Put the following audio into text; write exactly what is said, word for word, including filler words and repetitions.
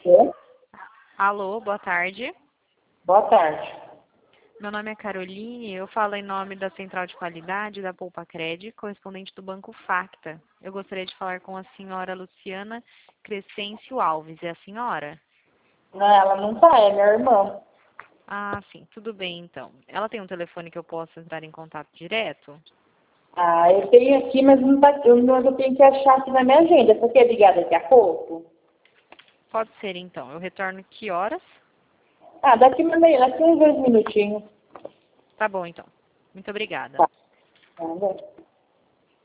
É? Alô, boa tarde. Boa tarde. Meu nome é Caroline, eu falo em nome da Central de Qualidade da Poupa Cred, correspondente do Banco Facta. Eu gostaria de falar com a senhora Luciana Crescêncio Alves. É a senhora? Não, ela não tá, é minha irmã. Ah, sim, tudo bem então. Ela tem um telefone que eu possa entrar em contato direto? Ah, eu tenho aqui, mas não tá, eu, mas eu tenho que achar aqui na minha agenda. Você quer ligar daqui a pouco? Pode ser então. Eu retorno que horas? Ah, daqui, mandei, daqui uns dois minutinhos. Tá bom então. Muito obrigada. Tá. Tá, né?